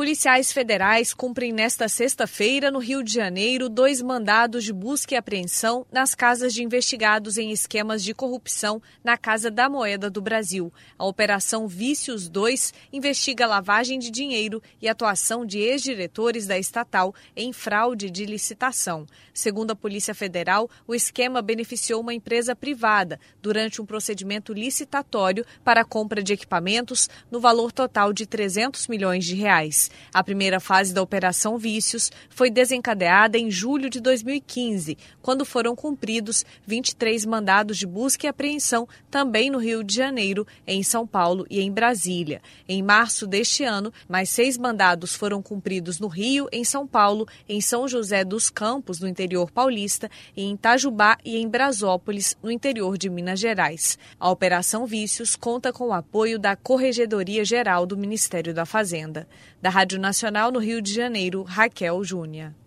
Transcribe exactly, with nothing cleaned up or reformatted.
Policiais federais cumprem nesta sexta-feira, no Rio de Janeiro, dois mandados de busca e apreensão nas casas de investigados em esquemas de corrupção na Casa da Moeda do Brasil. A Operação Vícios dois investiga lavagem de dinheiro e atuação de ex-diretores da estatal em fraude de licitação. Segundo a Polícia Federal, o esquema beneficiou uma empresa privada durante um procedimento licitatório para a compra de equipamentos no valor total de trezentos milhões de reais. A primeira fase da Operação Vícios foi desencadeada em julho de dois mil e quinze, quando foram cumpridos vinte e três mandados de busca e apreensão também no Rio de Janeiro, em São Paulo e em Brasília. Em março deste ano, mais seis mandados foram cumpridos no Rio, em São Paulo, em São José dos Campos, no interior paulista, e em Itajubá e em Brasópolis, no interior de Minas Gerais. A Operação Vícios conta com o apoio da Corregedoria Geral do Ministério da Fazenda. Da Rádio Nacional no Rio de Janeiro, Raquel Júnior.